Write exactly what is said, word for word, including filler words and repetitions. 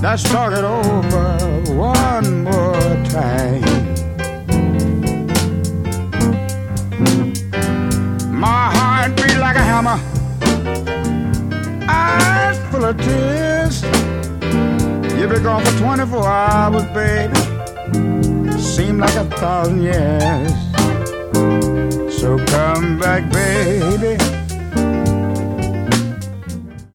Let's talk it over one more time. My heart beat like a hammer, eyes full of tears. You've been gone for twenty-four hours, baby. Seem like a thousand years. So come back, baby.